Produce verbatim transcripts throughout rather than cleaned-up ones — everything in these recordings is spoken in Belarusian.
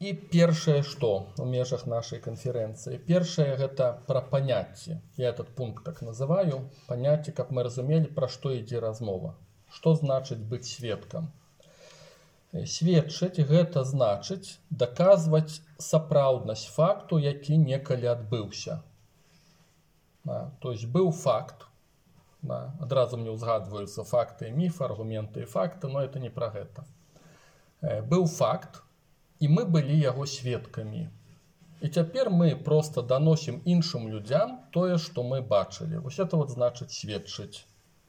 І першае, што у межах нашай канферэнцыі. Першае гэта пра паняцце. Я этот пункт так называю. Паняцце, каб мы разумелі, пра што ідзе размова. Што значыць быць сведкам? Сведчыць гэта значыць даказваць сапраўднасць факту, які некалі адбыўся. Да, то есть быў факт. Да, адразу мне ўзгадваюцца факты і міфы, аргументы і факты, но это не пра гэта. Быў факт, і мы былі яго сведкамі. І цяпер мы проста даносім іншым людзям тое, што мы бачылі. Вось это вот значыць сведчыць.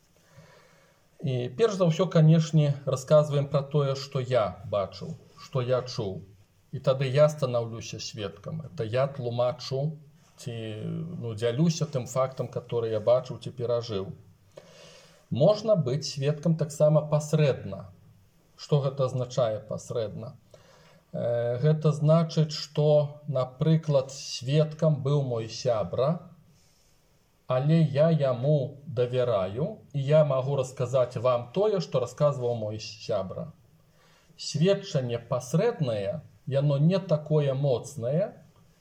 І перш за ўсё, канешне, расказваем пра тое, што я бачыў, што я чуў. І тады я станаўлюся сведкам. Это я тлумачу ці ну, дзялюся тым фактам, который я бачыў ці перажыў. Можна быць сведкам таксама пасрэдна. Што гэта азначае пасрэдна? Гэта значыць, што, напрыклад, сведкам быў мой сябра, але я яму давяраю, і я магу расказаць вам тое, што расказваў мой сябра. Сведчанне пасрэднае, яно не такое моцнае,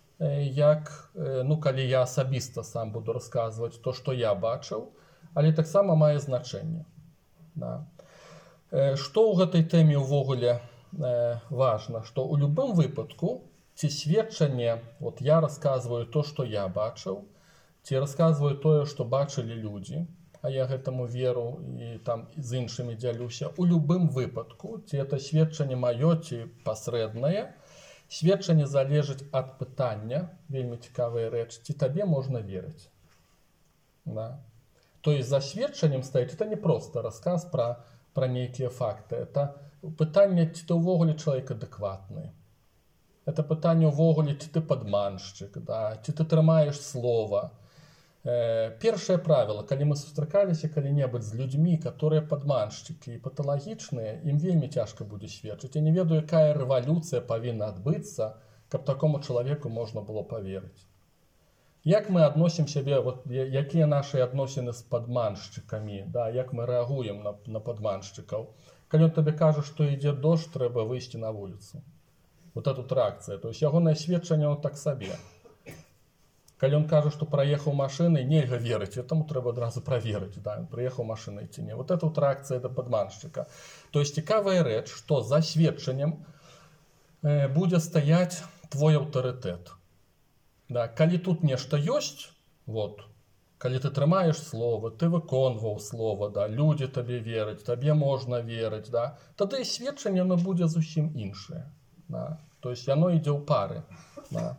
як, ну, калі я асабіста сам буду расказваць то, што я бачыў, але таксама мае значэнне. Да. Што ў гэтай тэме ўвогуле важна, што ў любым выпадку ці сведчанне, вот я расказваю то, што я бачыў, ці расказваю тое, што бачылі людзі, а я гэтаму веру і там з іншымі дзялюся, у любым выпадку, ці это сведчанне маё, ці пасрэднае, сведчанне залежыць ад пытання, вельмі цікавая рэч, ці табе можна верыць. Да. То есть за сведчаннем стаіць, это не проста расказ пра, пра нейкія факты, это пытанне, ці ты ўвогуле чалавек адэкватны. Это пытанне ўвогуле, ці ты падманшчык, да? Ці ты трымаеш слова. Э, першае правіла, калі мы сустракаліся калі-небудзь з людзьмі, которые падманшчыкі і паталагічныя, ім вельмі цяжка будзе сведчыць. Я не ведаю, якая рэвалюцыя павінна адбыцца, каб такому чалавеку можна было паверыць. Як мы адносім сябе, вот, якія нашы адносіны з падманшчыкамі, да? Як мы рэагуем на, на падманшчыкаў. Калі он табе кажа, што ідзе дождж, трэба выйсці на вуліцу. Вот это реакцыя. То есть ягонае сведчанне он так сабе. Калі он кажа, што праехаў машынай, нельга верыць, этому трэба адразу праверыць, да, он прыехаў машынай ці не. Вот это вот реакцыя да падманшчыка. То есть цікавая рэч, што за сведчаннем э, будзе стаяць твой аўтарытэт. Да, калі тут нешта ёсць, вот, калі ты трымаеш слова, ты выконваў слова, да, людзі табе вераць, табе можна верыць, да, тады сведчанне оно будзе зусім іншае. Да. То есть оно ідзе ў пары. Да.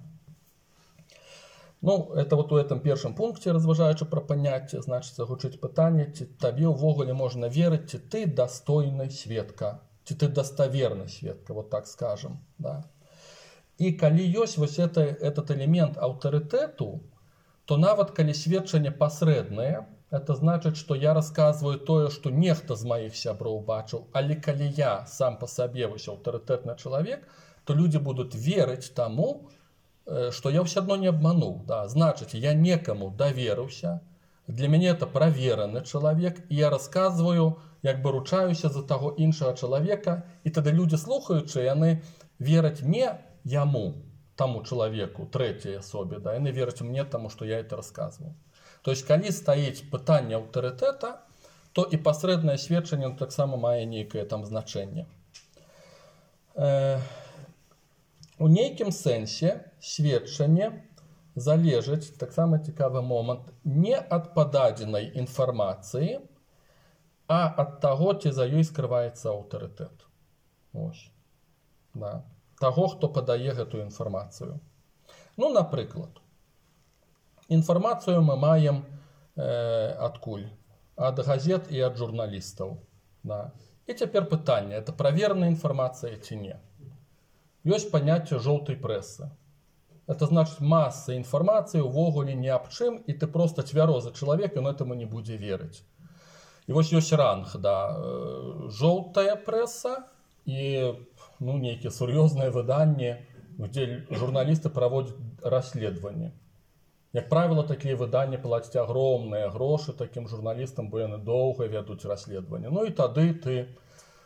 Ну, это вот у этом першым пункце, разважаючы пра паняцце, значыць, загучыць пытанне, ці табе ўвогуле можна верыць, ці ты дастойны сведка, ці ты даставерны сведка, вот так скажем. Да. І калі ёсць вось это, этот элемент аўтарытэту, то нават калі сведчанне пасрэднае, это значыць, што я расказваю тое, што нехта з маіх сяброў бачыў, але калі я сам па сабе вось аўтарытэтны чалавек, то людзі будуць верыць таму, што я ўсё адно не абмануў. Да. Значыць, я некаму даверыўся, для мяне это правераны чалавек, і я расказваю, як бы ручаюся за таго іншага чалавека, і тады людзі слухаючы, яны вераць не яму, таму чалавеку, трэцяй асобе, да, яны вераць мне таму, што я это расказваў. То есть, калі стаіць пытанне аўтарытэта, то і пасрэднае сведчанне таксама мае нейкае там значэнне. Э, у нейкім сэнсе сведчанне залежыць, таксама цікавы момант, не ад пададзенай інфармацыі, а ад таго, ці за ёй скрываецца аўтарытэт. Ось. Да. Таго, хто падае гэтую інфармацыю. Ну, напрыклад, інфармацыю мы маем э, адкуль? Ад газет і ад журналістаў. Да. І цяпер пытанне, это праверная інфармацыя ці не? Ёсць паняцце жоўтай прэсы. Это значыць, маса інфармацыі ўвогуле ні аб чым, і ты проста цвярозы чалавек, ён этаму не будзе верыць. І вось ёсць ранг, да, жоўтая прэса і ну, нейкія сур'ёзныя выданні, дзе журналісты праводзяць расследаванні. Як правіла, такія выданні плацяць агромныя грошы такім журналістам, бо яны доўга вядуць расследаванне. Ну і тады ты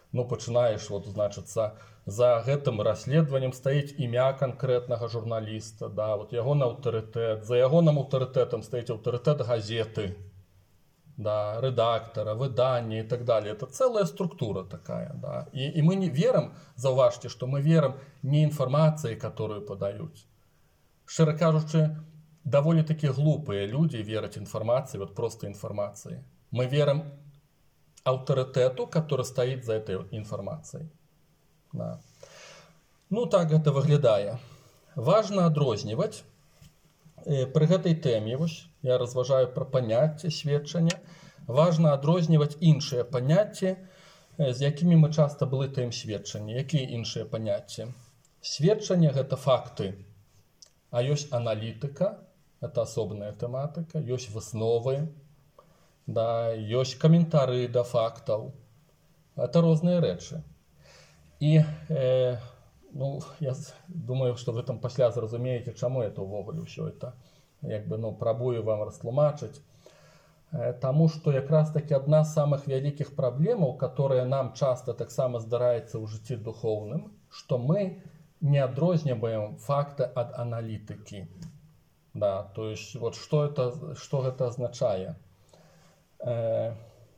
ну, пачынаеш, вот, значыцца, за гэтым расследаваннем стаіць імя канкрэтнага журналіста, да, вот ягоны аўтарытэт, за ягоным аўтарытэтам стаіць аўтарытэт газеты, да, рэдактара, выдання і так далее. Это целая структура такая, да. И, и мы не верим, заўважце, что мы верим не информации, которую подают. Шчыра кажучы, довольно таки глупые люди верят информации, вот просто информации. Мы верим аўтарытэту, который стоит за этой информацией. Да. Ну так это выглядае. Важно адрозніваць пры гэтай тэме, вось, я разважаю пра паняцце сведчання, важна адрозніваць іншыя паняцці, з якімі мы часта блытаем сведчанні. Якія іншыя паняцці? Сведчанне гэта факты, а ёсць аналітыка, это асобная тэматыка, ёсць высновы, да, ёсць каментары да фактаў. Это розныя рэчы. І э, ну, я думаю, што вы там пасля зразумееце, чаму это ўвогуле ўсё это. Як бы, ну, прабую вам растлумачыць. Э, таму што якраз таки адна з самых вялікіх праблемаў, которая нам часта таксама здараецца ў жыцці духоўным, што мы не адрозніваем факты ад аналітыкі. Да, то есть, вот што это, што гэта азначае? Э,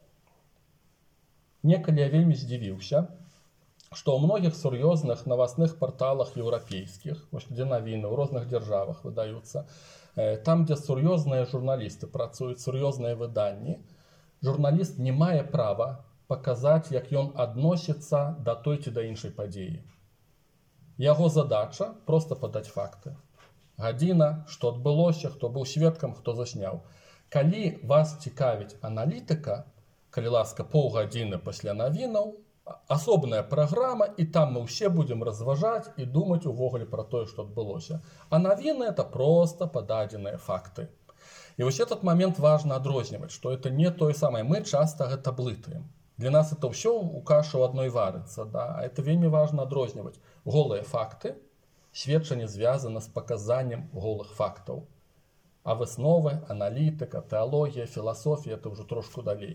некалі я вельмі здзівіўся, што ў многіх сур'ёзных новостных порталах еўрапейскіх, дзе навіны ў розных дзяржавах выдаюцца, там, дзе сур'ёзныя журналісты працуюць, сур'ёзныя выданні, журналіст не мае права паказаць, як ён адносіцца да той ці да іншай падзеі. Яго задача проста падаць факты. Гадзіна, што адбылося, хто быў сведкам, хто засняў. Калі вас цікавіць аналітыка, калі ласка, паўгадзіны пасля навінаў, асобная праграма, і там мы ўсе будзем разважаць і думаць увогуле пра тое, што адбылося. А навіны — это просто пададзеныя факты. І вось этот момент важна адрозніваць, што это не тое самае. Мы часта гэта блытаем. Для нас это ўсё у кашу адной варыцца, да? А это вельмі важна адрозніваць. Голыя факты, сведчанне звязана з паказаннем голых фактаў. А высновы, аналітыка, тэалогія, філасофія — это ўжо трошку далей.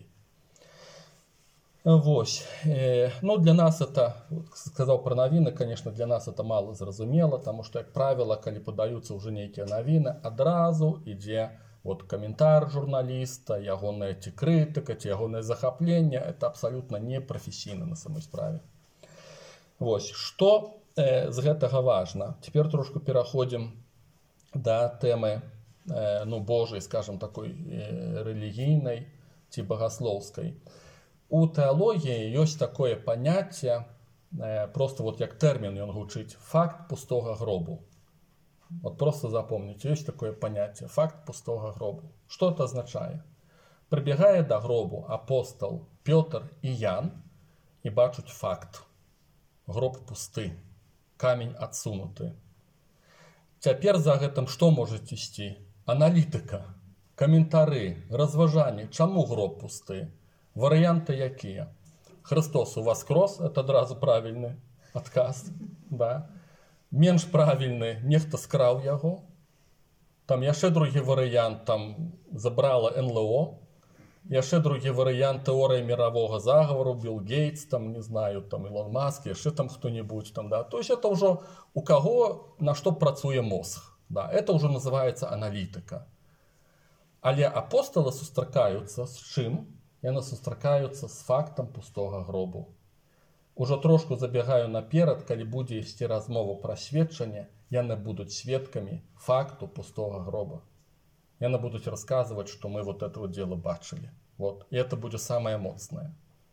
Вось. Ну, для нас это, сказал про навіны, конечно, для нас это мало зразумела, потому что, як правило, калі подаются уже нейкія навіны, адразу ідзе вот каментар журналіста, ягоная ці крытыка, ці ягонае захапленне. Это абсолютно не професійна на самой справе. Вось. Што э, з гэтага важна? Теперь трошку пераходзім да тэмы э, ну, Божай, скажем, такой э, рэлігійнай ці багаслоўскай. У тэалогіі ёсць такое паняцце, э, просто вот як тэрмін ён гучыць, факт пустога гробу. Вот просто запомните, ёсць такое паняцце, факт пустога гробу. Што это азначае? Прыбегае да гробу апостол Пётр і Ян і бачуць факт. Гроб пусты, камень адсунуты. Цяпер за гэтым што можа ісці? Аналітыка, каментары, разважанні, чаму гроб пусты? Варыянты якія? Христос уваскрос, это адразу правільны адказ, да? Менш правільны, нехта скраў яго. Там яшчэ другі варыянт, там забрала эн эл о. Яшчэ другі варыянт, тэорыя мирового заговору, Билл Гейтс, там, не знаю, там Илон Маск, яшчэ там кто-нибудь, там, да. То есть это уже у кого на что працуе мозг, да. Это уже называется аналітыка. Але апостолы сустракаюцца з чым? Яны сустракаюцца з фактам пустога гробу. Ужо трошку забегаю наперад, калі будзе ісці размова пра сведчанне, яны будуць сведкамі факту пустога гроба. Яны будуць расказваць, што мы вот это вот дело бачылі. Вот. І это будзе самае моцнае.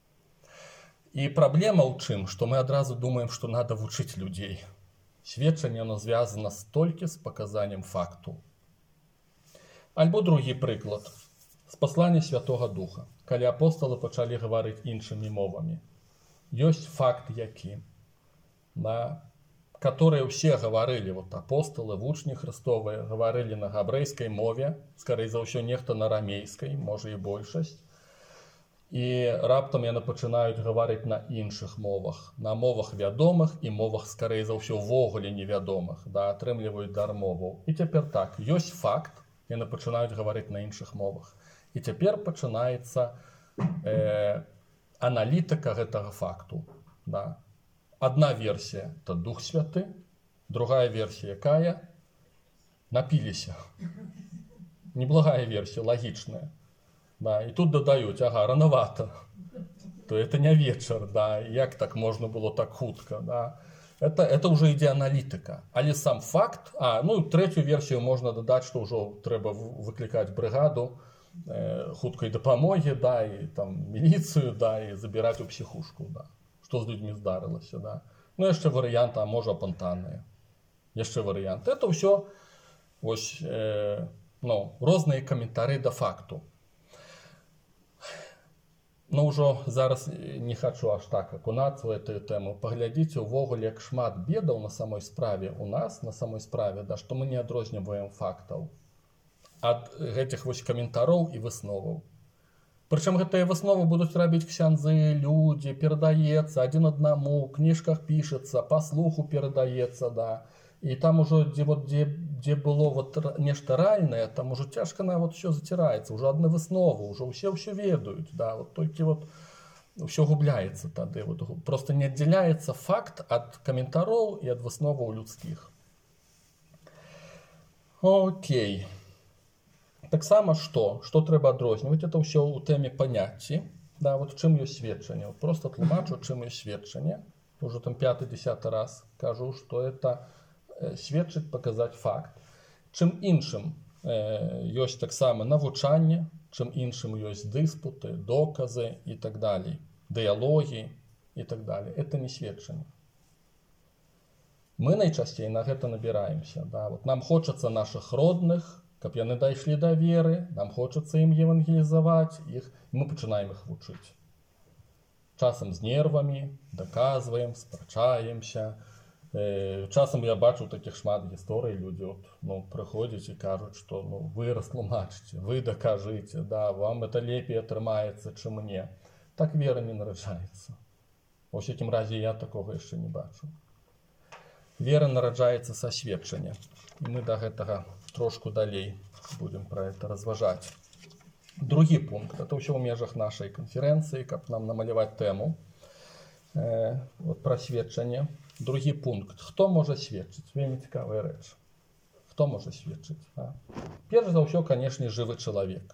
І праблема ў чым, што мы адразу думаем, што надо вучыць людзей. Сведчанне оно звязана столькі з паказаннем факту. Альбо другі прыклад. З паслання Святога Духа. Калі апостолы пачалі гаварыць іншымі мовамі. Ёсць факт які, да, которые ўсе гаварылі, вот апостолы, вучні Христовыя, гаварылі на габрэйскай мове, скорей за ўсё нехта на рамейскай, можа і большасць. І раптам яны пачынаюць гаварыць на іншых мовах, на мовах вядомых і мовах, скорей за ўсё, ввогуле невядомых, да, атрымліваюць дар моваў. І цяпер так, ёсць факт, яны пачынаюць гаварыць на іншых мовах. І цяпер пачынаецца э, аналітыка гэтага факту. Да. Одна версія – это Дух Святы, другая версія якая? Напіліся. Неблагая версія, лагічная. Да. І тут дадаюць, ага, ранавата. То это не вечар, да, як так можна было так хутка, да. Это, это уже ідзе аналітыка. Але сам факт, а, ну, третью версію можна дадаць, што ўжо трэба выклікаць брыгаду э, хуткай дапамогі, да, і там міліцыю, да, і забіраць у псіхушку, да. Што з людзьмі здарылася, да. Ну, яшчэ варыянт, а можа апантаныя. Яшчэ варыянт. Это ўсё, вось, э, ну, розныя каментары да факту. Ну, ўжо зараз не хачу аж так акунацца ў гэтую тэму. Паглядзіце ўвогуле, як шмат бедаў на самой справе у нас, на самой справе, да, што мы не адрозніваем фактаў ад гэтых вось каментароў і высноваў. Прычым гэтыя высновы будуць рабіць ксяндзы, людзі, перадаецца адзін аднаму, у кніжках пішацца, па слуху перадаецца, да. І там ужо, дзе, вот, дзе, дзе было вот нешта рэальнае, там ужо цяжка нават ўсё заціраецца, ужо адны высновы, ужо ўсе ўсё ведаюць, да, вот толькі вот ўсё губляецца тады, вот, просто не аддзяляецца факт ад каментароў і ад высноваў людскіх. Окей. Таксама што? Што трэба адрозніваць? Это ўсё ў тэме паняцці, да, вот чым ёсць сведчанне. Вот просто тлумачу, чым ёсць сведчанне. Уже там пяты-десяты раз кажу, што это сведчыць, паказаць факт. Чым іншым э, ёсць таксама навучанне, чым іншым ёсць дыспуты, доказы і так далей, дыялогі і так далей. Это не сведчанне. Мы найчасцей на гэта набіраемся. Да? Вот нам хочацца нашых родных, каб яны дайшлі да веры, нам хочацца ім евангелізаваць іх, і мы пачынаем іх вучыць. Часам з нервамі, даказваем, спрачаемся. Часам я бачу такіх шмат гісторый, людзі от, ну, прыходзяць і кажуць, што ну, вы растлумачыце, вы дакажыце, да, вам это лепей атрымаецца, чым мне. Так вера не нараджаецца. Ва ўсякім разе я такога яшчэ не бачу. Вера нараджаецца са сведчання. І мы да гэтага трошку далей будзем пра гэта разважаць. Другі пункт, это ўсё ў межах нашай канферэнцыі, каб нам намаляваць тэму э, вот, пра сведчанне. Другі пункт. Хто можа сведчыць? Вельмі цікавая рэч. Хто можа сведчыць? А? Перш за ўсё, канешне, жывы чалавек,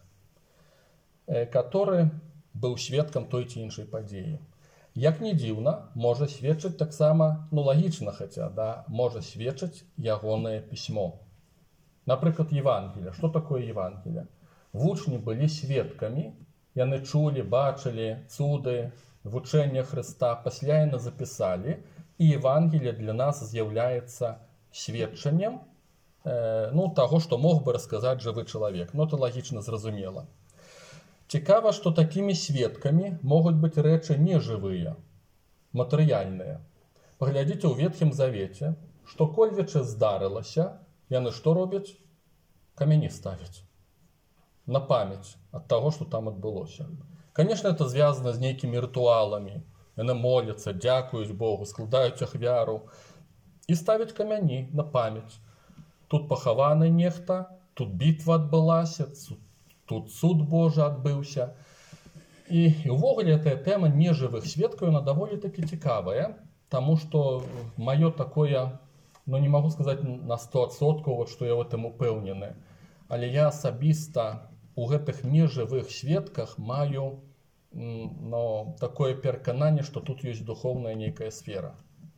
э, который быў сведкам той ці іншай падзеі. Як не дзіўна, можа сведчыць таксама, ну лагічна хаця, да, можа сведчыць ягонае пісьмо. Напрыклад, Евангелие. Што такое Евангелие? Вучні былі сведкамі, яны чулі, бачылі цуды, вучэння Хрыста, пасля яны запісалі, і Евангелие для нас з'яўляецца сведчаннем э, ну, таго, што мог бы расказаць жывы чалавек. Ну, это лагічна зразумела. Цікава, што такімі сведкамі могуць быць рэчы нежывыя, матэрыяльныя. Паглядзіце ў Ветхім Завеце, што кольвечы здарылася, яны што робяць? Камяні ставяць. На памяць ад таго, што там адбылося. Конечно, это звязана з нейкімі рытуаламі. Яны моляцца, дзякуюць Богу, складаюць ахвяру і ставяць камяні на памяць. Тут пахаваны нехта, тут бітва адбылася, тут суд Божы адбыўся. І, і ўвогуле гэтая тэма нежывых сведкаў, яна даволі такі цікавая, таму што маё такое, ну не магу сказаць на сто адсоткаў, вот, што я в этом упэўнены, але я асабіста у гэтых нежывых сведках маю но такое перакананне, што тут ёсць духоўная нейкая сфера.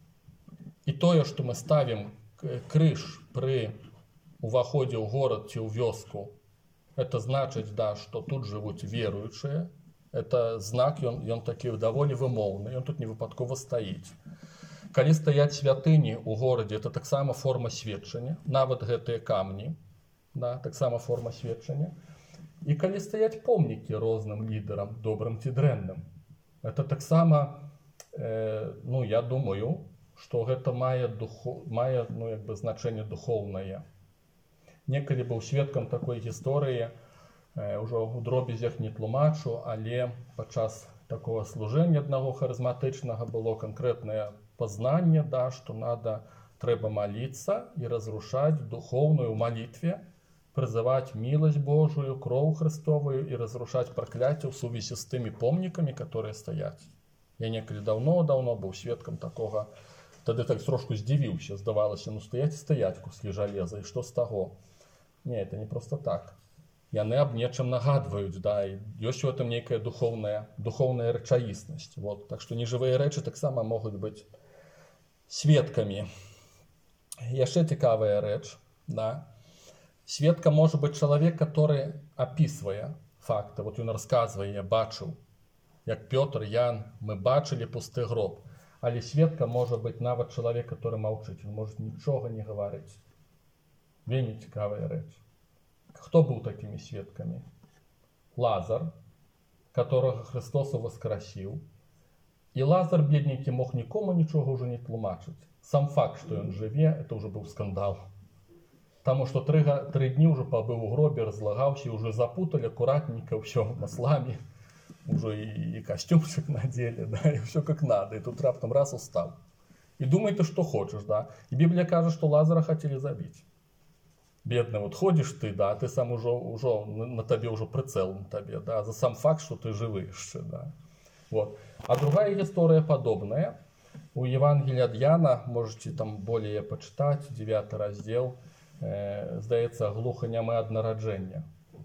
І тое, што мы ставім крыж пры уваходзе ў горад ці ў вёску, это значыць, да, што тут жывуць веруючыя. Это знак, ён, ён такі даволі вымоўны, ён тут не выпадкова стаіць. Калі стаяць святыні ў горадзе, это таксама форма сведчання, нават гэтыя камні, да, таксама форма сведчання. І калі стаяць помнікі розным лідарам, добрым ці дрэнным, это таксама, э, ну, я думаю, што гэта мае, духу, мае ну, як бы, значэнне духоўнае. Некалі быў сведкам такой гісторыі, э, ўжо ў дробязях не тлумачу, але падчас такого служэння аднаго харызматычнага было канкрэтнае пазнанне, да, што надо, трэба маліцца і разрушаць духоўную малітве призывать милость Божию, кровь Христовую и разрушать проклятие в связи с теми помниками, которые стоят. Я некогда давно-давно был свідком такого. Тогда так трошку здивився, здавалося, ну стоять і стоять куски железа, і що з того? Ні, це не просто так. Яны аб нечым нагадваюць, да, і ёсць у этом нейкая духовная, духовная рэчаіснасць. Вот. Так што нежывыя рэчы таксама могуць быць сведкамі. Яшчэ цікавая рэч, да. Сведка можа быць чалавек, который опісвае факты. Вот ён расказвае, я бачыў, як Пётр, Ян, мы бачылі пусты гроб. Але сведка можа быць нават чалавек, который маўчыць, ён можа нічога не гаварыць. Вельмі цікавая рэч. Хто быў такімі сведкамі? Лазар, которого Христос воскресіў. І Лазар, бедненькі, мог нікому нічога ўжо не тлумачыць. Сам факт, што ён жыве, это ўжо быў скандал. Таму што тры, тры дні ўжо пабыў у гробе, разлагаўся, ўжо запуталі акуратненько ўсё маслами, ўжо і, і касцюмчык надзелі, да, і ўсё как надо. І тут раптам раз устаў. І думай ты, што хочаш, да. І Біблія кажа, што Лазара хацелі забіць. Бедный, вот ходишь ты, да, ты сам уже, уже на тебе уже прицел на тебе, да, за сам факт, что ты живый еще, да. Вот. А другая история подобная. У Евангелия от Яна, можете там более почитать, девятый раздел, э, здаецца, глухонямы ад нараджэння.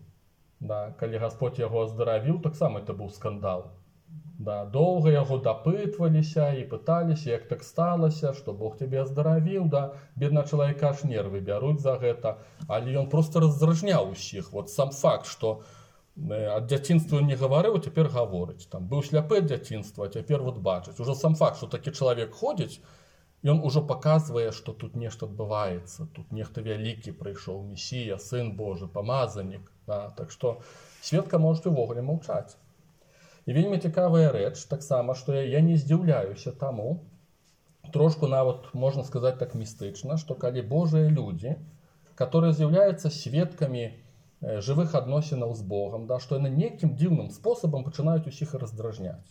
Да, калі Господь яго аздаравіў, так само это был скандал. Да, долго яго допытваліся і пыталіся, як так сталася, што Бог тебе аздаравіў, да, бедна чалавека аж нервы бяруць за гэта, але ён просто раздражняў усіх. Вот сам факт, што ад дзяцінства не гаварыў, цяпер гаворыць. Там быў сляпы ад дзяцінства, а цяпер вот бачыць. Ужо сам факт, што такі чалавек ходзіць, ён ужо паказвае, што тут нешта адбываецца, тут нехта вялікі прыйшоў, Месія, Сын Божы, памазанік. Да, так што сведка можа увогуле маўчаць. І вельмі цікавая рэч, таксама, што я, я не здзіўляюся таму, трошку нават, можна сказаць так містычна, што калі Божыя людзі, которые з'яўляюцца сведкамі жывых адносінаў з Богам, да, што яны нейкім дзіўным спосабам пачынаюць усіх раздражняць.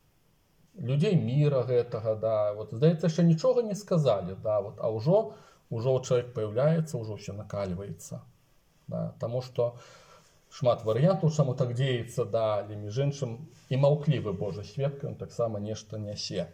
Людзей міра гэтага, да, вот, здаецца, яшчэ нічога не сказалі, да, вот, а ўжо, ўжо чалавек паяўляецца, ўжо ўсё накальваецца. Да, таму што шмат варыянтаў, чаму так дзеецца, да, але між іншым і маўклівы Божы сведка, ён таксама нешта нясе.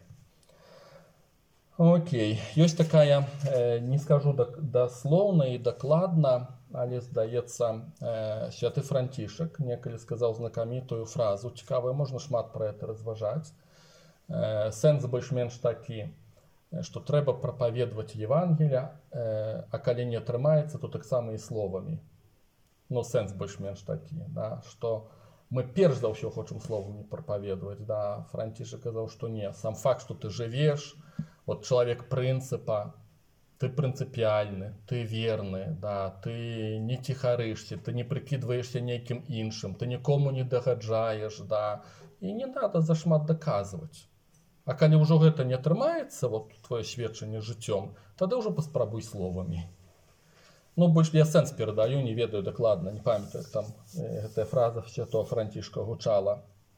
Окей, ёсць такая, э, не скажу даслоўна і дакладна, але, здаецца, э, святы Францішак некалі сказаў знакамітую фразу, цікавую, можна шмат пра гэта разважаць. Э, сэнс больш-менш такі, што трэба прапаведваць Евангелія, э, а калі не атрымаецца, то таксама і словамі. Ну, сэнс больш-менш такі, да, што мы перш за ўсё хочам словамі прапаведваць, да, Францішак казаў, што не, сам факт, што ты жывеш, вот чалавек прынцыпа, ты прынцыпіальны, ты верны, да, ты не ціхарышся, ты не прыкідваешся нейкім іншым, ты нікому не дагаджаеш, да, і не надо зашмат даказваць. А калі ўжо гэта не атрымаецца, вот твоё сведчанне жыццём, тады ўжо паспрабуй словамі. Ну, больш я сэнс перадаю, не ведаю дакладна, не памятаю, там э, гэтая фраза святого Францішка гучала.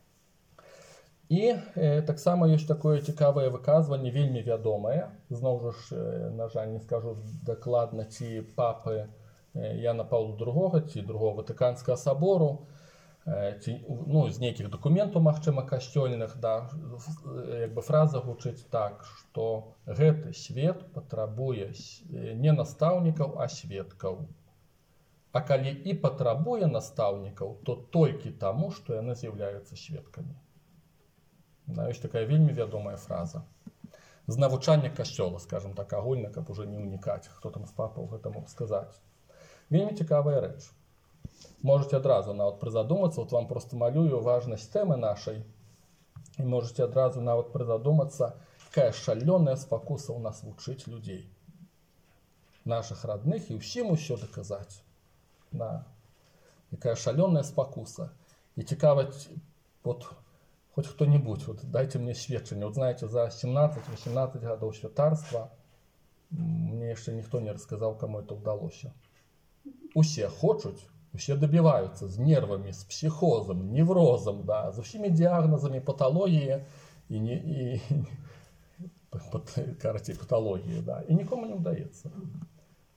І э, таксама ёсць такое цікавае выказванне, вельмі вядомае, зноў жа ж, э, на жаль, не скажу дакладна, ці папы э, Яна Паўла другога, ці другого Ватыканскага сабору, э, ці, ну, з нейкіх дакументаў, магчыма, касцёльных, да, як бы фраза гучыць так, што гэты свет патрабуе не настаўнікаў, а сведкаў. А калі і патрабуе настаўнікаў, то толькі таму, што яны з'яўляюцца сведкамі. Да, ёсць такая вельмі вядомая фраза. З навучання касцёла, скажем так, агульна, каб уже не ўнікаць, хто там з папаў гэта мог сказаць. Вельмі цікавая рэч. Можете адразу нават прызадумацца, вот вам просто малюю важнасць тэмы нашай, і можете адразу нават прызадумацца, якая шалёная спакуса ў нас вучыць людзей, наших родных, і ўсім усё даказаць. Да. Якая шалёная спакуса. І цікаваць, вот, хоть кто-нибудь, вот дайте мне сведчанне. Вот знаете, за семнадцать-восемнадцать гадоў святарства мне яшчэ ніхто не расказаў, каму это ўдалося. Усе хочуць, усе добиваются з нервамі, з психозом, неврозом, да, з усімі дыягназамі паталогіі і не і карацей паталогіі, да, і нікому не ўдаецца.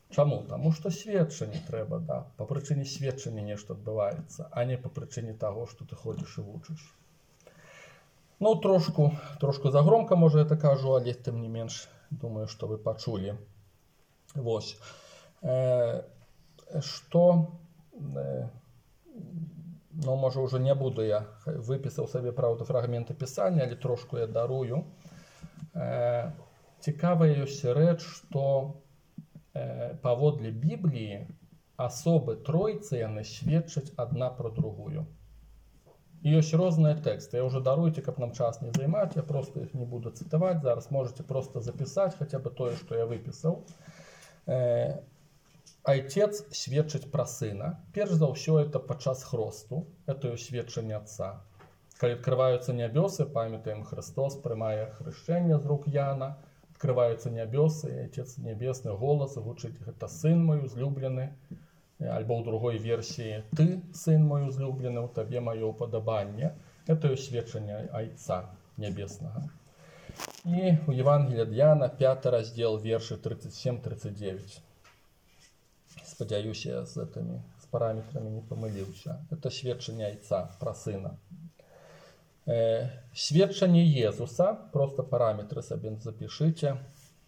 Чаму? Таму што сведчанне трэба, да. Па прычыне сведчання нешта адбываецца, а не па прычыне таго, што ты ходзіш і вучыш. Ну, трошку, трошку загромка, можа, я так кажу, але тым не менш, думаю, што вы пачулі. Вось. Э, што, э, ну, можа, ўжо не буду я, выпісаў сабе, праўда, фрагменты пісання, але трошку я дарую. Э, цікавая ёсць рэч, што э, паводле Бібліі асобы тройцы яны сведчаць адна пра другую. І ёсць розныя тэксты. Я ўжо даруйце, каб нам час не займаць, я проста іх не буду цытаваць. Зараз можете проста запісаць хаця бы тое, што я выпісаў. Э, Айцец сведчыць пра сына. Перш за ўсё, это падчас хросту. Это сведчанне Отца. Калі адкрываюцца нябёсы, памятаем, Христос прымае хрышчэнне з рук Яна. Адкрываюцца нябёсы, і Айцец нябесны голас гучыць: гэта сын мой узлюблены. Альбо ў другой версіі: ты, сын мой узлюблены, у табе маё ўпадабанне. Это сведчанне Айца нябеснага. І у Евангелія ад Яна, пяты раздзел, вершы тридцать семь тридцать девять. Спадзяюся, я з этими, з параметрамі не памыліўся. Это сведчанне Айца пра сына. Э, сведчанне Езуса, просто параметры сабе запішыце.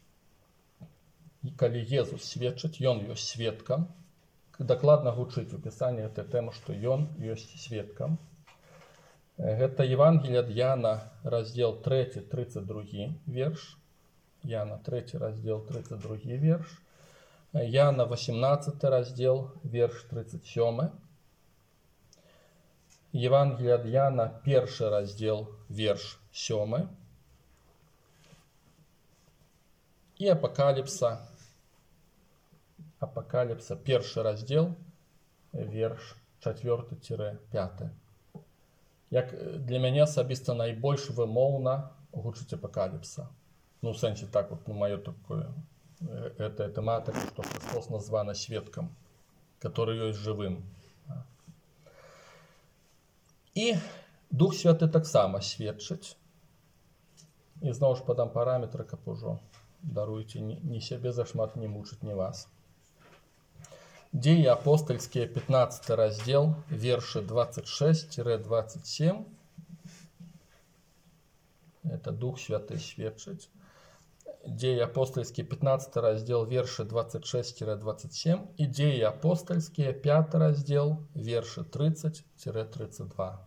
І калі Езус сведчыць, ён ёсць сведкам. Дакладна гучыць у пісанні этой тэмы, што ён ёсць сведкам. Гэта Евангелие ад Яна, раздзел трэці, тридцать другі верш. Яна трэці раздзел, тридцать другі верш. Яна восемнадцаты раздзел, верш тридцать сёмы. Евангелие ад Яна, першы раздзел, верш сёмы. І Апакаліпса, Апакаліпса, першы раздзел, верш чацвёрты-пяты. Як для мяне асабіста найбольш вымоўна гучыць Апакаліпса. Ну, в сэнсе так, вот, ну, маё такое, это тэматыка, што Христос названы сведкам, который ёсць жывым. І Дух Святы таксама сведчыць. І зноў ж падам параметры, каб ужо, даруйце, ні сябе зашмат не мучыць, ні вас. Дзеі апостальскія, пятнадцаты раздзел, вершы двадцать шесть двадцать семь. Это Дух Святы сведчыць. Дзеі апостальскія, пятнадцаты раздзел, вершы двадцать шесть двадцать семь. І Дзеі апостальскія, пяты раздзел, вершы тридцать тридцать два.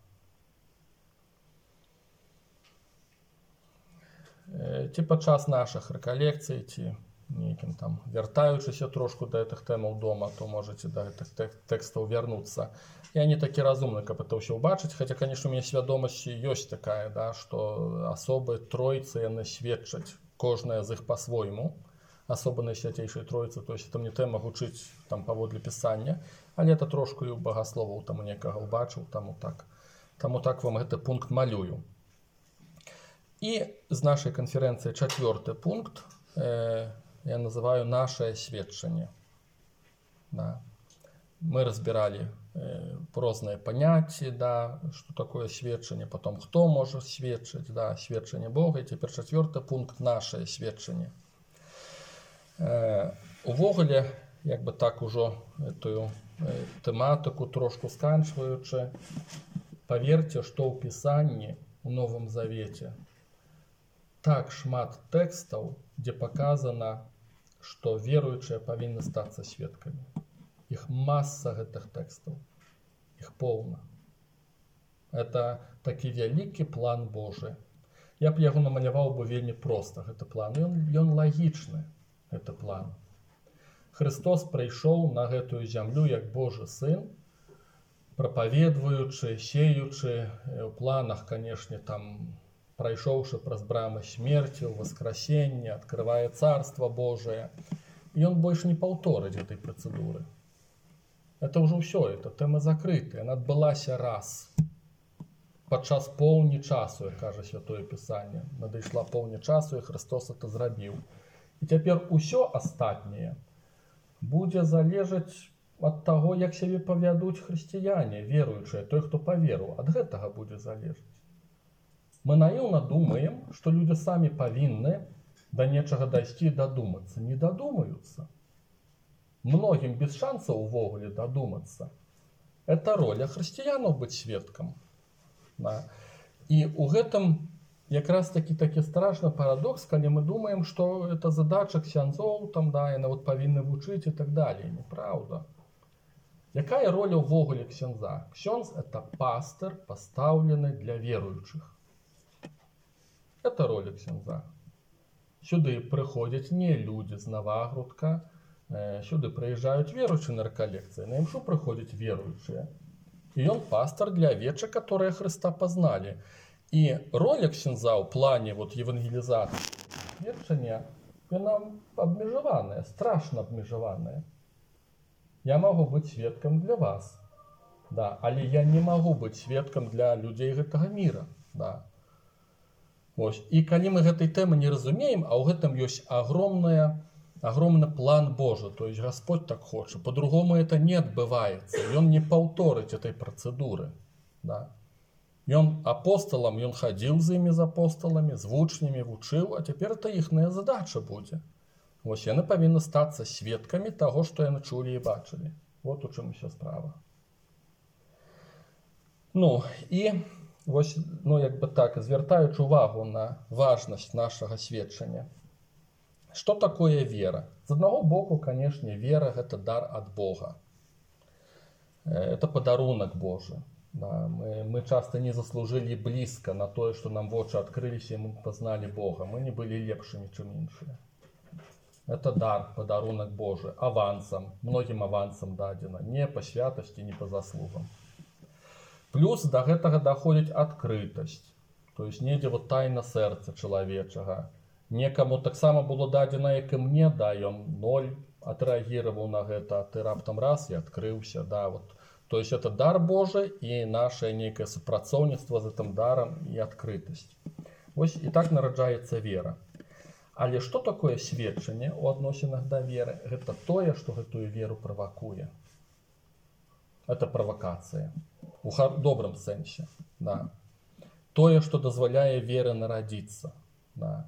Ці падчас нашых рэкалекцый, ці нейкім там вяртаючыся трошку да гэтых тэмаў дома, то можете да гэтых тэкстаў вярнуцца. Я не такі разумны, каб это ўсё ўбачыць, хаця, конечно, у мяне свядомасць ёсць такая, да, што асобы тройцы яны сведчаць, кожная з іх па-свойму, асобы Найсвяцейшай Тройцы, то есть это мне тэма гучыць там паводле пісання, але это трошку і ў багасловаў там некага ўбачыў, таму так. Таму так вам гэты пункт малюю. І з нашай канферэнцыі чацвёрты пункт, э, я называю «Наше сведчанне». Да. Мы разбирали э, разные понятия, да, что такое сведчанне, потом кто может сведчить, да, сведчанне Бога. И теперь четвертый пункт «Наше сведчанне». Э, увогуле, як бы так ужо эту э, тематику трошку сканчваючы, поверьте, что ў Писанні у Новом Завете так шмат тэкстаў, дзе показано, што веруючыя павінны стацца сведкамі. Іх маса гэтых тэкстаў, іх поўна. Это такі вялікі план Божы. Я б яго намаляваў бы вельмі проста, гэты план. Ён, ён лагічны, гэты план. Христос прыйшоў на гэтую зямлю як Божы сын, прапаведваючы, сеючы, у планах, канешне, там, прайшоўшы праз брамы смерці, воскресенне, открывае Царство Божие. І ён больш не паўторыць гэтай працэдуры. Это ўжо ўсё, это тэма закрытая, яна адбылася раз. Падчас поўні часу, як кажа Святое Пісанне, надышла поўня часу, і Христос это зрабіў. І цяпер усё астатняе будзе залежаць ад таго, як сябе павядуць хрысціяне, веруючыя, той, хто паверыў, ад гэтага будзе залежаць. Мы наіўна думаем, што людзі самі павінны да нечага дайсці і дадумацца. Не дадумаюцца. многім без шансаў увогуле дадумацца. Это роля хрысціянаў быць сведкам. Да. І ў гэтым якраз такі такі страшны парадокс, калі мы думаем, што это задача ксяндзоў, там, да, яны вот павінны вучыць і так далее. Неправда. Якая роля ўвогуле ксяндза? Ксёндз – это пастыр, пастаўлены для веруючых. Это роля ксяндза. Сюды прыходзяць не людзі з Навагрудка, сюды прыязджаюць веруючыя на рэкалекцыі, на імшу прыходзяць веруючыя. І ён пастор для овечек, которые Христа познали. И роля ксяндза ў плане вот, евангелизации сведчання, она обмежеванная, страшно обмежеванная. Я могу быть сведком для вас, да, але я не могу быть сведком для людей гэтага мира. Да. Вось. И калі мы гэтай тэмы не разумеем, а ў гэтым ёсць огромная огромный план Божий, то есть Господь так хочет. По-другому это не отбывается. И Он не повторит этой процедуры. Да. И Он апостолам, и Он ходил за ими, за апостолами, с вучнями, вучил, а теперь это ихная задача будет. Вот яны повинны статься сведками того, что яны чули и бачили. Вот у чым еще справа. Ну, и вот, ну, як бы так, звертаючи увагу на важность нашего сведчання. Что такое вера? С одного боку, конечно, вера – это дар от Бога. Это подарунок Божий. Да, мы, мы часто не заслужили близко на то, что нам в очи открылись, и мы познали Бога. Мы не были лепшими, чем іншие. Это дар, подарунок Божий. Авансом, многим авансом дадено. Не по святости, не по заслугам. Плюс до гэтага доходит открытость. То есть недзе вот тайна сердца человечага. Некому таксама было дадено, як і мне, да, і он ноль отреагировал на гэта, а ты раптам раз и открылся, да, вот. То есть это дар Божий и наше некое супрацоўніцтва з этим даром и открытость. Вось и так нараджаецца вера. Але что такое сведчанне у адносінах да веры? Гэта тое, што гэтую веру правакуе. Это провокация. У добрым сэнсе, да. Тое, што дазваляе веры нарадзіцца, да.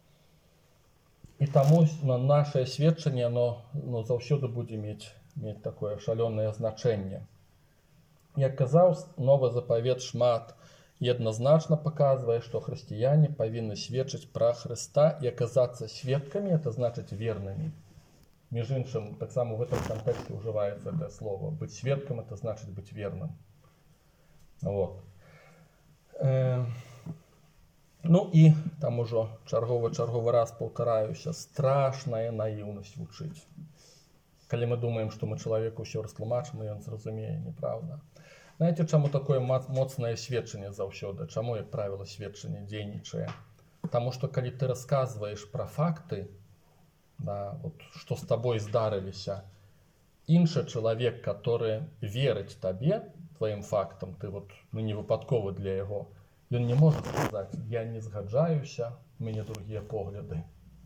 И тому на наше сведчанне, оно, оно заўсёды будзе мець, мець такое шалёнае значэнне. Як казаў, новы запавет шмат і адназначна паказвае, што хрысціяне павінны сведчыць пра Хрыста і аказацца сведкамі, это значыць вернымі. Між іншым, таксама ў гэтым кантэксце ўжываецца гэта слово. Быць сведкам, это значыць быць верным. Вот. Э Ну і там ужо чарговы чарговы раз паўтараюся, страшная наіўнасць вучыць. Калі мы думаем, што мы чалавеку ўсё растлумачым, і ён зразумее, неправда. Знаете, чаму такое моцнае сведчанне заўсёды? Чаму, як правіла, сведчанне дзейнічае? Таму што калі ты расказваеш пра факты, да, вот, што з табой здарыліся, іншы чалавек, который верыць табе, тваім фактам, ты вот, ну, не выпадковы для яго, ён не может сказать, я не згаджаюся, у мяне другие погляды.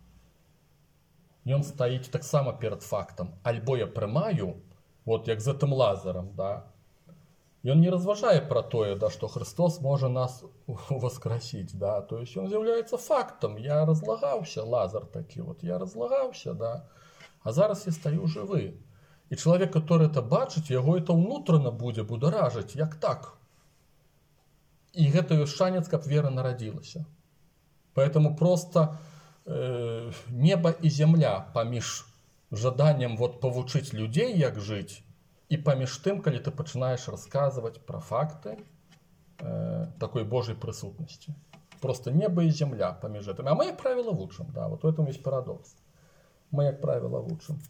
Ён стаіць таксама перед фактом, альбо я прымаю, вот як з гэтым Лазарам, да. Ён не разважае про тое, да, што Христос можа нас воскресіць, да. То есть он з'яўляецца фактом, я разлагаўся, Лазар такі, вот я разлагаўся, да. А зараз я стаю жывы. І чалавек, который это бачыць, яго это ўнутрана будзе бударажыць, як так. И гэта ёсць шанец, каб вера нарадзілася. Поэтому просто э, небо и земля паміж жаданнем вот павучыць людей, як жыць, и паміж тым, калі ты пачынаеш расказваць пра факты э, такой Божьей прысутнасці. Просто небо и земля паміж этим. А мы, як правило, вучым. Да, вот в этом есть парадокс. Мы, як правило, вучым.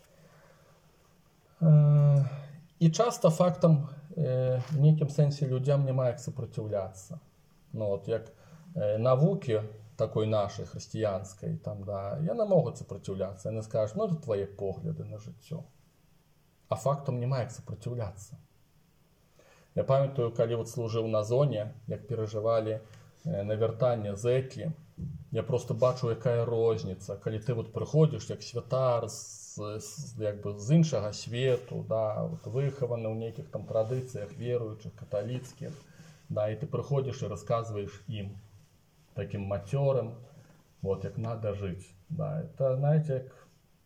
Э, и часто фактам в некім сэнсе людям няма як сопротивляться. Ну, вот, як э, навуки такой нашей христианской, там, да, яны могут сопротивляться. Яны скажут, ну, это твои погляды на жыццё. А фактам няма як сопротивляться. Я памятаю, калі вот служыў на зоне, як перажывалі э, на вяртанне зэкі, я просто бачу, якая розніца. Калі ты вот прыходзіш як святар з З, як бы, з іншага свету, да, вот, выхаваны ў нейкіх там традыцыях веруючых, каталіцкіх, да, і ты прыходзіш і расказваеш ім таким матёрым, вот, як надо жыць. Да, это, знаете, як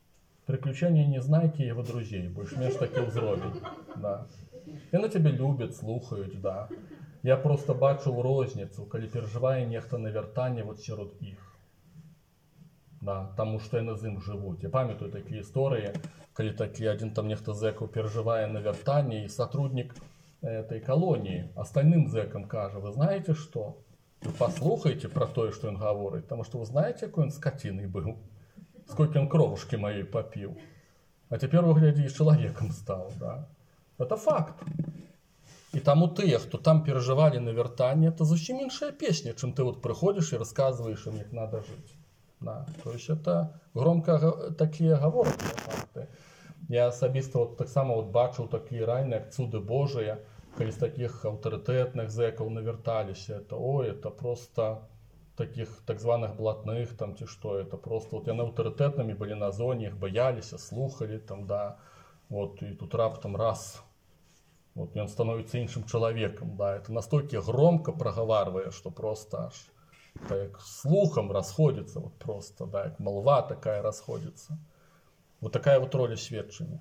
Приключения Незнайки, его друзей, больш-менш такі ўзровень. Да. Яны цябе любяць, слухаюць, да. Я просто бачыў розніцу, калі перажывае нехта на вяртанне вот сярод іх. Да, таму што яны з ім жывуць. Я памятаю такія історыі, калі такі адзін там нехта зэкаў перажывае на вяртанне, і сотруднік этой колонии остальным зэкам кажа: вы знаете что? Вы послухайте про то, что он говорит, потому что вы знаете, какой он скотиной был, сколько он кровушки моей попил, а теперь, вы глядите, человеком стал, да? Это факт. И тому тыя, кто там переживали на вяртанне, это зусім іншая песня, чем ты вот приходишь и рассказываешь им, как надо жить. Да. То есть это громко такие гаворки. Я асабіста вот так само вот бачыў такие ранние цуды Божие, калі з таких авторитетных зэкаў навярталіся. Это, ой, это просто таких так званых блатных там ці што, это просто вот яны аўтарытэтнымі былі на зоне, их бояліся, слухали там, да. Вот и тут раптам раз, вот он становится іншым человеком, да. Это настолько громко проговаривая, что просто аж так слухом расходится, вот просто, да, как молва такая расходится. Вот такая вот роль сведчання.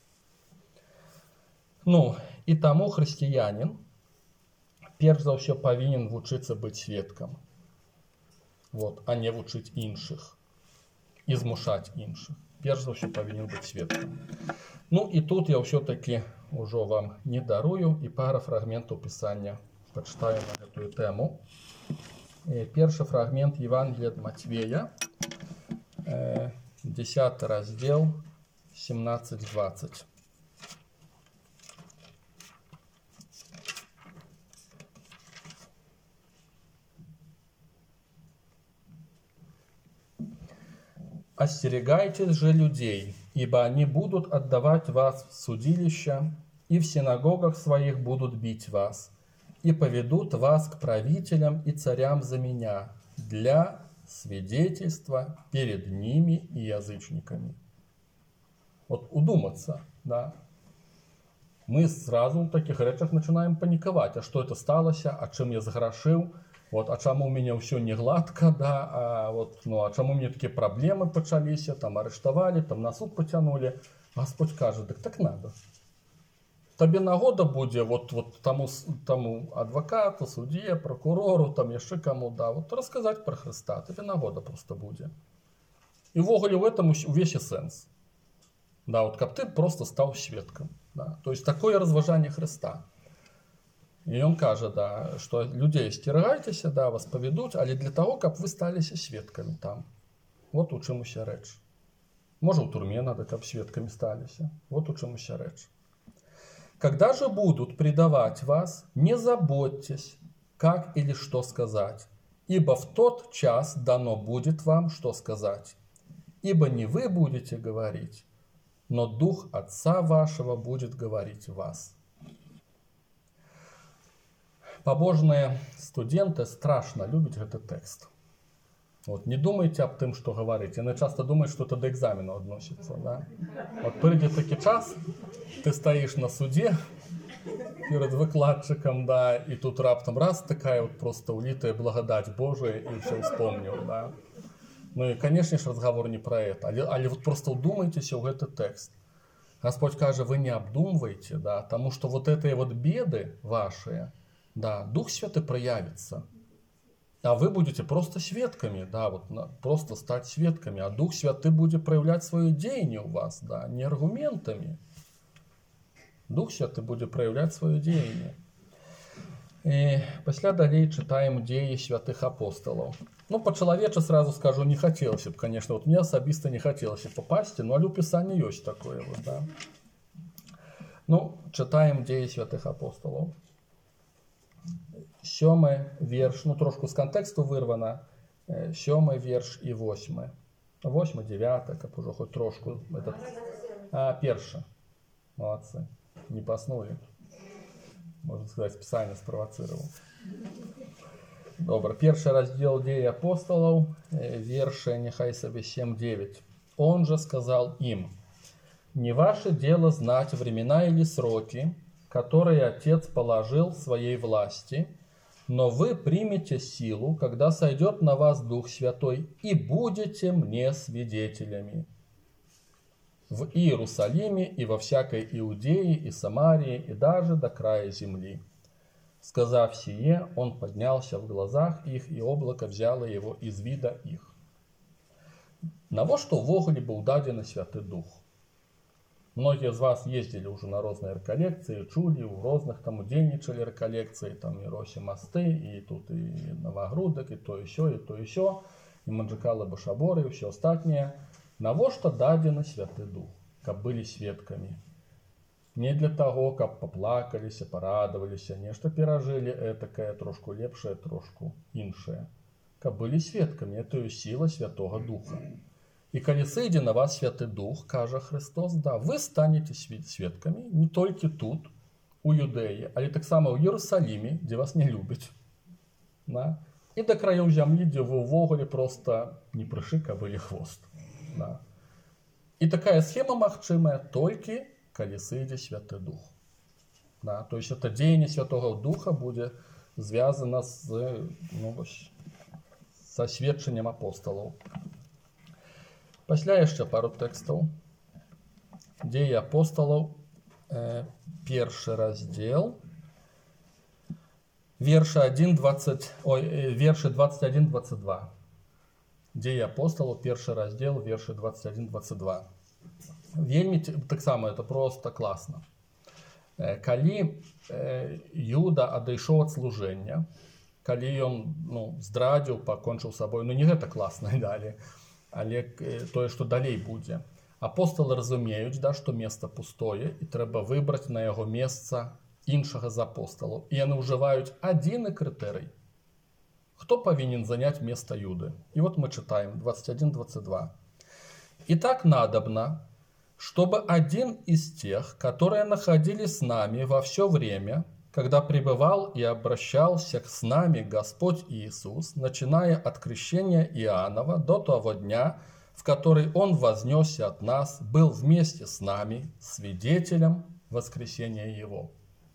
Ну, і таму хрысціянін перш за ўсё павінен вучыцца быць сведкам, вот, а не вучыць іншых і змушаць іншых. Перш за ўсё павінен быць сведкам. Ну і тут я ўсё-таки ўжо вам не дарую і пара фрагментаў пісання пачытаю на гэтую тэму. Першы фрагмент Евангелия от Матвея, десятый раздел, семнадцать двадцать. «Остерегайтесь же людей, ибо они будут отдавать вас в судилища, и в синагогах своих будут бить вас, и поведут вас к правителям и царям за меня, для свидетельства перед ними и язычниками». Вот удуматься, да. Мы сразу в таких речах начинаем паниковать. А что это сталося? А чем я заграшил? Вот, а чему у меня все не гладко, да, а вот, ну, а чему у меня такие проблемы почались, там арештовали, там на суд потянули. Господь каже: так так надо. Табе нагода буде вот, вот тому, тому адвокату, суддзе, прокурору, там яшчэ кому, да, вот рассказать про Христа, табе нагода просто буде. И ввогуле в этом увесь сенс. Да, вот каб ты просто стал сведком, да. То есть такое разважание Христа. И он каже, да, что людей остерегайтеся, да, вас поведут, але для того, каб вы стали сведками там. Вот у чым уся рэч. Может, у турме надо, каб сведками сталися. Вот у чым уся рэч. Когда же будут предавать вас, не заботьтесь, как или что сказать, ибо в тот час дано будет вам, что сказать. Ибо не вы будете говорить, но Дух Отца вашего будет говорить в вас. Побожные студенты страшно любят этот текст. Вот, не думайте об том, что говорите. Они часто думают, что это до экзамена относится. Да? Вот придет такой час, ты стоишь на суде перед выкладчиком, да, и тут раптом раз такая вот просто улитая благодать Божия, и все вспомнил. Да? Ну и, конечно же, разговор не про это. Але, але вот просто вдумайтесь в этот текст. Господь каже, вы не обдумывайте, да, потому что вот эти вот беды ваши, да, Дух Святый проявится. А вы будете просто свидками, да, вот просто стать свидками. А Дух Святый будет проявлять свое деяние у вас, да, не аргументами. Дух Святый будет проявлять свое деяние. И после далее читаем деяния святых апостолов. Ну, по-человече сразу скажу, не хотелось бы, конечно, вот мне особисто не хотелось бы попасть, но але у Писания есть такое вот, да. Ну, читаем деяния святых апостолов. Сьомий вірш, ну трошку з контексту вирвано, сьомий вірш і восьмий. Восьмий, дев'ятий, як уже хоч трошку. Этот... А, перше. Молодцы. Не поснули. Можно сказать, Писание спровоцировало. Добре. Перший раздел Деяний апостолов, верши, нехай себе семь девять. Он же сказал им: «Не ваше дело знать времена или сроки, которые Отец положил в своей власти, но вы примете силу, когда сойдет на вас Дух Святой, и будете мне свидетелями». в Иерусалиме и во всякой Иудее и Самарии и даже до края земли. Сказав сие, он поднялся в глазах их, и облако взяло его из вида их. Навошта ўвогуле быў дадзены Святы Дух? Многие из вас ездили уже на разные реколлекции, чули, у разных там удельничали реколлекции, там и Росі мосты, и тут и Новогрудок, и то еще, и то еще, и Маджикалы Башаборы, и все остальное. Навошта дадзены Святы Дух? Каб были сведками. Не для того, каб поплакаліся, порадоваліся, нешта перажили этакое, трошку лепшее, трошку іншее. Каб были сведками, это и сила Святого Духа. И коли сыйдзе на вас Святы Дух, кажа Христос, да, вы станете сведками не только тут, у Юдеи, але таксама ў Иерусалиме, где вас не любят, да, и до краев земли, где вы ўвогуле просто не прышы, а были хвост. Да. И такая схема магчымая только коли сыйдзе Святы Дух. Да, то есть это деяние Святого Духа будет связано с, ну, со сведчаннем апостолов. Пасля яшчэ пару тэкстаў. Дзеі апосталаў, э, першы раздзел, вершы один двадцать, ой, э, вершы двадцать один двадцать два. Дзеі апосталаў, першы раздзел, вершы двадцать один двадцать два. Вельмі таксама это просто класна. Э, калі э, Юда адышоў ад служэння, калі ён, ну, здрадзіў, пакончыў сабой, ну не гэта класна і далей. Але тое, што далей будзе. Апосталы разумеюць, да, што месца пустое, і трэба выбраць на яго месца іншага з апосталаў. І яны ўжываюць адзіны крытэрый. Хто павінен заняць место Юды? І вот мы читаем двадцать один двадцать два. «И так надобно, чтобы один из тех, которые находились с нами во все время, когда пребывал и обращался с нами Господь Иисус, начиная от крещения Иоаннова до того дня, в который Он вознесся от нас, был вместе с нами свидетелем воскресения Его».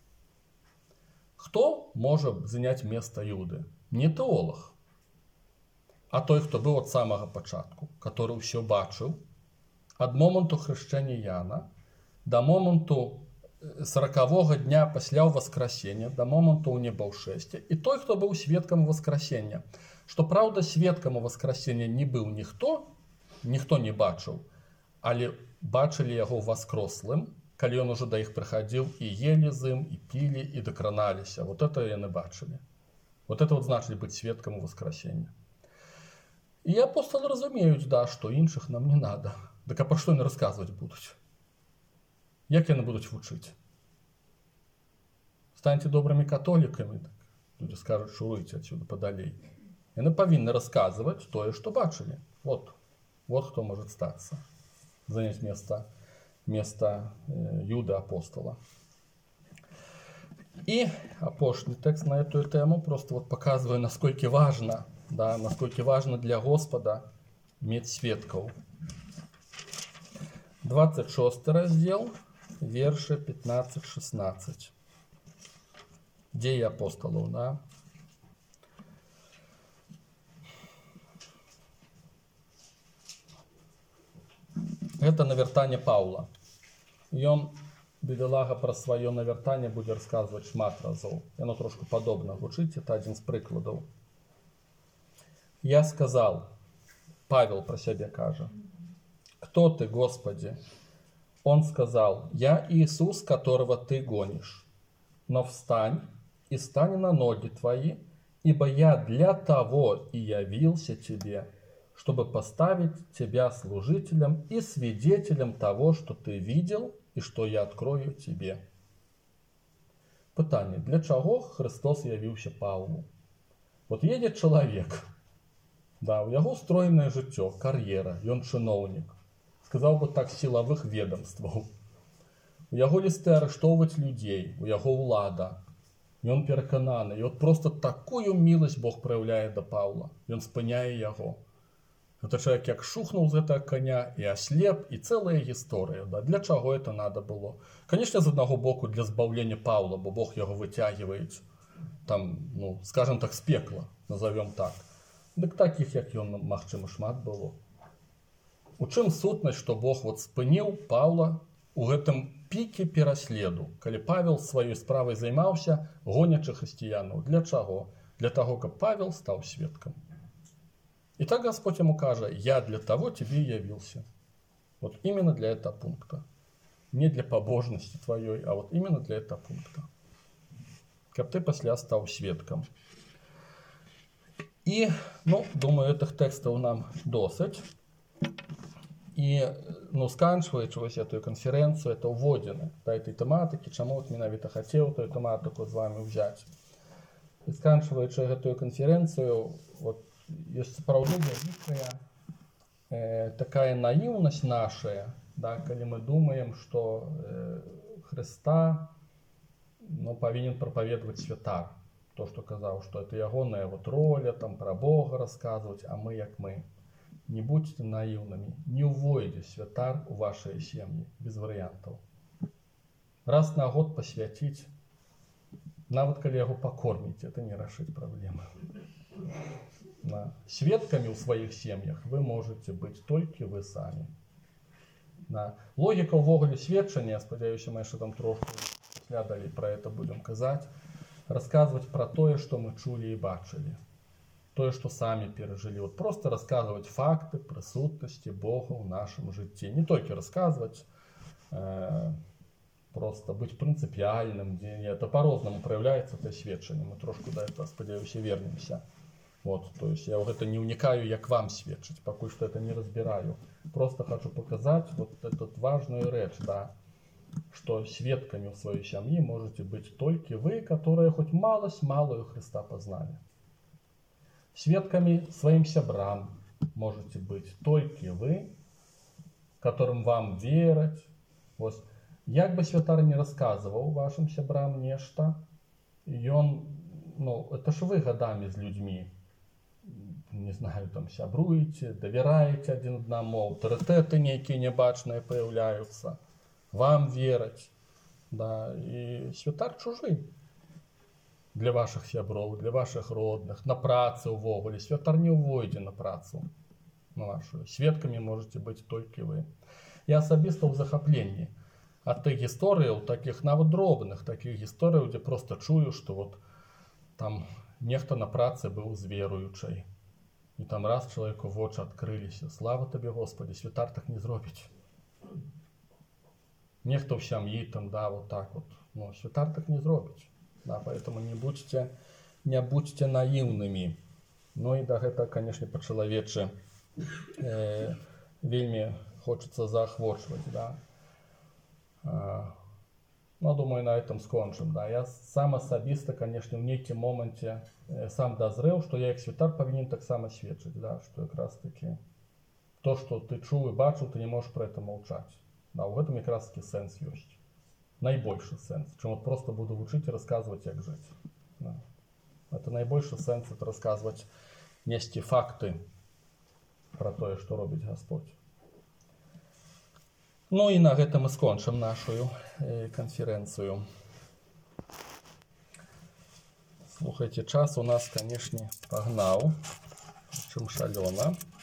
Кто может занять место Юды? Не теолог, а той, хто быў ад самага пачатку, который ўсё бачыў ад моманту хрышчэння Яна до моманту сорокавога дня пасля воскресения, до моманту ў небаўшэсці, і той, хто быў сведкам воскресення. Што праўда, сведкам воскресення не быў ніхто, ніхто не бачыў, але бачылі яго воскрослым, калі ён уже да іх прыхадзіў і ели з ім, і пілі, і дакраналіся. Вот это яны бачылі. Вот это вот значит быть сведкам воскресення. І апостолы разумеюць, да, што іншых нам не надо. Так а пра што яны расказваць будуць? Як яны будуць вучыць? Станьце добрымі католікамі, так люди скажуць, шуруйце отсюда падалей. Яны павінны расказваць тое, што бачылі. Вот, вот хто может стацца, занять место, место э, Юды апостола. И апошний текст на эту тему просто вот показывает, насколько важно, да, насколько важно для Господа иметь сведков. двадцать шестой раздел, верши пятнадцать шестнадцать. Деи апостолов, да. Это навертание Павла. И он, бедолага, про свое навертание будет рассказывать шмат разов. Оно трошку подобно звучит, это один из прикладов. Я сказал, Павел про себя каже, кто ты, Господи? Он сказал, я Иисус, которого ты гонишь. Но встань и стань на ноги твои, ибо я для того и явился тебе, чтобы поставить тебя служителем и свидетелем того, что ты видел и что я открою тебе. Пытание. Для чего Христос явился Павлу? Вот едет человек, да, у него устроенное жыццё, карьера, и он чиновник. Сказал бы так, силовых ведомстваў. У яго листы арыштоўваць людей, у яго ўлада. И он перакананы. И вот просто такую милость Бог проявляет до Павла. И он спыняе яго. Это человек як шухнул з гэтага коня и ослеп, и целая история. Да? Для чего это надо было? Конечно, з одного боку для збавлення Павла, бо Бог его вытягивает, там, ну, скажем так, с пекла, назовем так. Дык таких, як ён, магчыма, шмат было. у чым сутнасць, што Бог вот спыніў Паўла у гэтым піке пераследу, калі Павел сваёй справай займаўся, гонячы хрысціянаў. Для чаго? Для таго, каб Павел стаў сведкам. И так Господь ему кажа: я для того тебе явился. Вот именно для этого пункта. Не для побожности твоей, а вот именно для этого пункта. Каб ты пасля стаў сведкам. И, ну, думаю, этих текстов нам досыць. И, ну, сканчиваючи ось эту конференцию, это уводины до этой тематики, чему вот менавіта хотел эту тематику с вами взять. И сканчиваючи эту конференцию, вот, есть сапраўды вялікая э, такая наивность наша, да, когда мы думаем, что э, Христа, ну, повинен проповедовать святар. То, что казал, что это ягоная вот роля, там, про Бога рассказывать, а мы, як мы. Не будьте наивными, не увойде святар у вашей семьи, без вариантов. Раз на год посвятить, нават калі яго покормить, это не решить проблемы. Да. Сведками в своих семьях вы можете быть только вы сами. Да. Логика увогуле сведчання, спадзяюся, мы еще там трошку слядали про это будем казать, рассказывать про то, что мы чули и бачили. То, что сами пережили. Вот просто рассказывать факты присутности Бога в нашем житті. Не только рассказывать, э, просто быть принципиальным. Это по-разному проявляется, это сведчение. Мы трошку до этого, сподіваюся, вернемся. Вот, то есть я вот это не уникаю, як вам сведчить, пока что это не разбираю. Просто хочу показать вот эту важную речь, да, что сведками в своей семье можете быть только вы, которые хоть малость-малую Христа познали. Сведками своим сябрам можете быть только вы, которым вам верить. Вот. Як бы святар не рассказывал вашим сябрам нечто, и он, ну, это ж вы годами с людьми, не знаю, там, сябруете, доверяете один одному, авторитеты некие небачные появляются, вам верить, да, и святар чужий. Для ваших сяброў, для ваших родных, на працы увогуле. Святар не увойдзе на працу на вашу. Сведками можете быть только вы. Я асабіста ў захапленні ад тых гісторыяў, таких нават дробных, таких гісторыяў, где просто чую, что вот там нехта на працы быў з веруючай. И там раз человеку вочы открыліся. Слава тебе, Господи, святар так не зробіць. Нехта ў сям'і там, да, вот так вот. Но святар так не зробіць. Да, поэтому не будьте, не будьте наивными. Ну и да, это, конечно, по-человече э, вельми хочется заохвочивать, да. А, ну, думаю, на этом скончим, да. Я сам особисто, конечно, в неким моменте э, сам дозрел, что я, как святар, повинен так само сведчить, да, что как раз таки то, что ты чул и бачил, ты не можешь про это молчать. Да, в этом как раз таки сенс есть. Найбольший сенс, чем вот просто буду учить и рассказывать, как жить. Да. Это найбольший сенс, это рассказывать, нести факты про то, что робить Господь. Ну и на этом мы скончим нашу э, конференцию. Слухайте, час у нас, конечно, погнал, чем шалено.